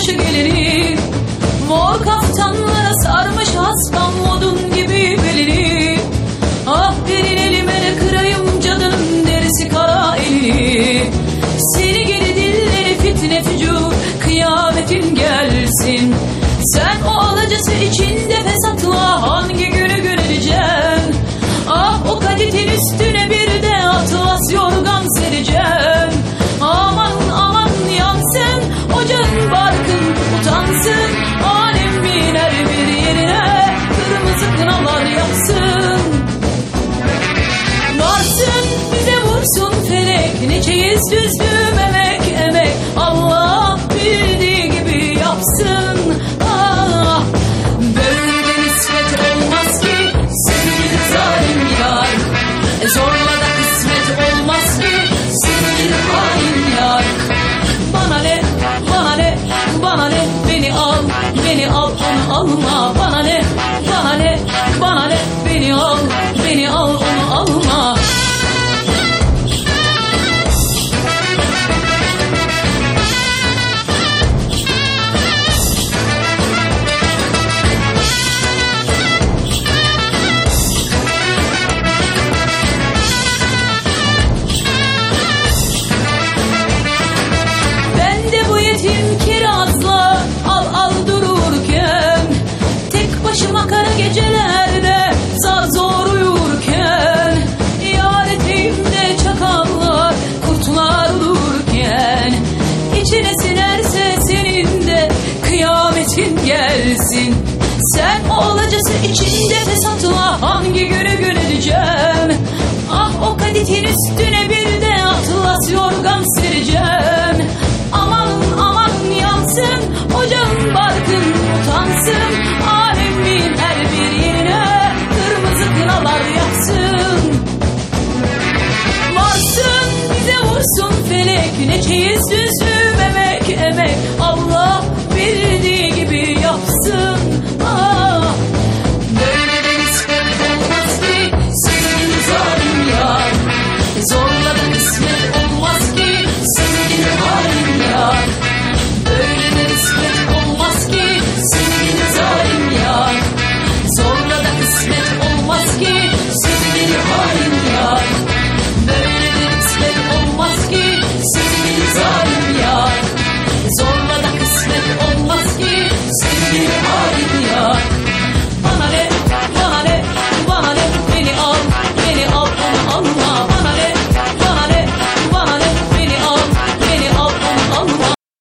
başı geleni, mor kaftanlara sarmış hastam odun gibi belini. Ah derin elime de kırayım cadının derisi kara elini. Seni geri dilleri fitne fücur kıyametin gelsin. Sen o alacası içinde fesatla hangi günü göreceksin? Ah o kaditin üstüne bir de atlas yorgan sereceksin. Aman aman yansın ocağın barkın utansın. Alem biner bir yerine kırmızı kınalar yapsın. Varsın bize vursun felek, neceyiz düzdüm emek emek. Allah bildiği gibi yapsın. Ah böyle nispet olmaz ki sevgili zalim yar. Zorla da kısmet olmaz ki sevgili hain yar. Bana ne, bana ne, bana ne, beni al, beni al, onu alma. Bana ne, bana ne, bana ne, beni al, beni al, onu alma. Kirazla al al dururken, tek başıma kara gecelerde zar zor uyurken, yar eteğimde çakallar kurtlar dururken, içine sinerse senin de kıyametin gelsin. Sen o alacası içinde fesatla hangi günü göreceksin? Ah o kaditin üstüne bir de atlas yorgan